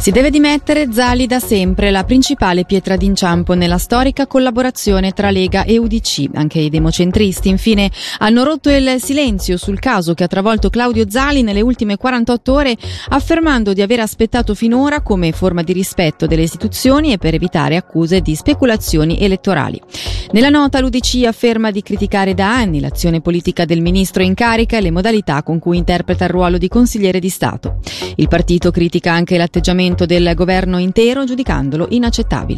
Si deve dimettere Zali da sempre, la principale pietra d'inciampo nella storica collaborazione tra Lega e UDC. Anche i democentristi, infine, hanno rotto il silenzio sul caso che ha travolto Claudio Zali nelle ultime 48 ore, affermando di aver aspettato finora come forma di rispetto delle istituzioni e per evitare accuse di speculazioni elettorali. Nella nota l'UDC afferma di criticare da anni l'azione politica del ministro in carica e le modalità con cui interpreta il ruolo di consigliere di Stato. Il partito critica anche l'atteggiamento del governo intero, giudicandolo inaccettabile.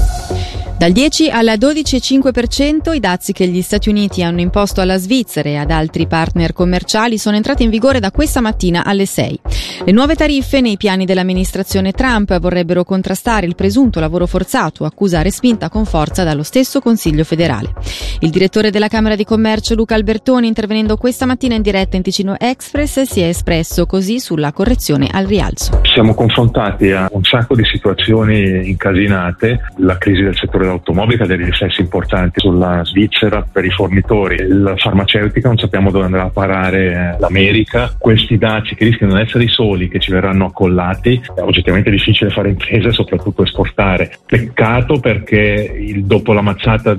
Dal 10 al 12,5% i dazi che gli Stati Uniti hanno imposto alla Svizzera e ad altri partner commerciali sono entrati in vigore da questa mattina alle 6. Le nuove tariffe nei piani dell'amministrazione Trump vorrebbero contrastare il presunto lavoro forzato, accusa respinta con forza dallo stesso Consiglio federale. Il direttore della Camera di Commercio Luca Albertoni, intervenendo questa mattina in diretta in Ticino Express, si è espresso così sulla correzione al rialzo. Siamo confrontati a un sacco di situazioni incasinate, la crisi del settore dell'automobilistica ha dei riflessi importanti sulla Svizzera per i fornitori, la farmaceutica non sappiamo dove andrà a parare l'America, questi dazi che rischiano di non essere i soli che ci verranno accollati, è oggettivamente difficile fare impresa e soprattutto esportare. Peccato perché dopo la mazzata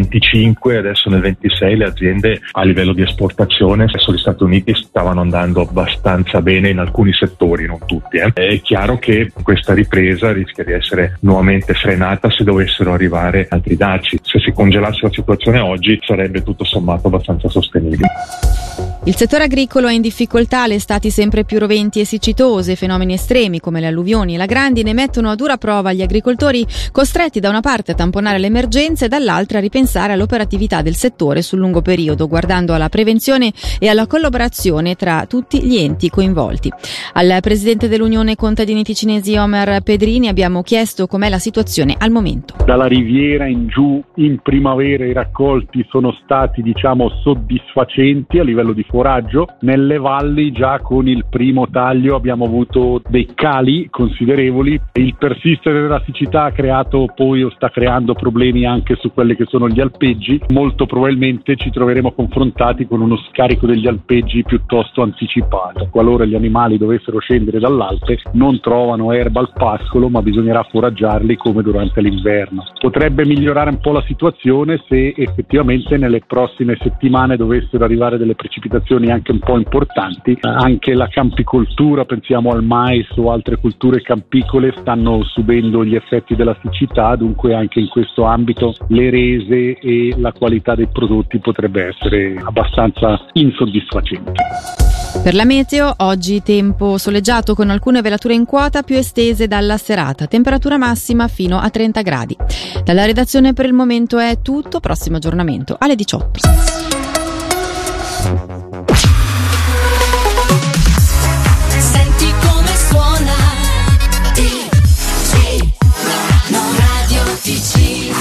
25 adesso nel 26 le aziende a livello di esportazione verso gli Stati Uniti stavano andando abbastanza bene in alcuni settori, non tutti. È chiaro che questa ripresa rischia di essere nuovamente frenata se dovessero arrivare altri dazi. Se si congelasse la situazione oggi sarebbe tutto sommato abbastanza sostenibile. Il settore agricolo è in difficoltà, le estati sempre più roventi e siccitose, fenomeni estremi come le alluvioni e la grandine mettono a dura prova gli agricoltori, costretti da una parte a tamponare le emergenze e dall'altra a ripensare all'operatività del settore sul lungo periodo, guardando alla prevenzione e alla collaborazione tra tutti gli enti coinvolti. Al presidente dell'Unione Contadini Ticinesi Omer Pedrini abbiamo chiesto com'è la situazione al momento. Dalla Riviera in giù, in primavera i raccolti sono stati soddisfacenti a livello di foraggio. Nelle valli già con il primo taglio abbiamo avuto dei cali considerevoli. Il persistere della siccità ha creato poi o sta creando problemi anche su quelli che sono gli alpeggi. Molto probabilmente ci troveremo confrontati con uno scarico degli alpeggi piuttosto anticipato. Qualora gli animali dovessero scendere dall'Alpe non trovano erba al pascolo, ma bisognerà foraggiarli come durante l'inverno. Potrebbe migliorare un po' la situazione se effettivamente nelle prossime settimane dovessero arrivare delle precipitazioni anche un po' importanti. Anche la campicoltura, pensiamo al mais o altre culture campicole, stanno subendo gli effetti della siccità, dunque anche in questo ambito le rese e la qualità dei prodotti potrebbe essere abbastanza insoddisfacente. Per la meteo, oggi tempo soleggiato con alcune velature in quota più estese dalla serata, temperatura massima fino a 30 gradi. Dalla redazione per il momento è tutto, prossimo aggiornamento alle 18.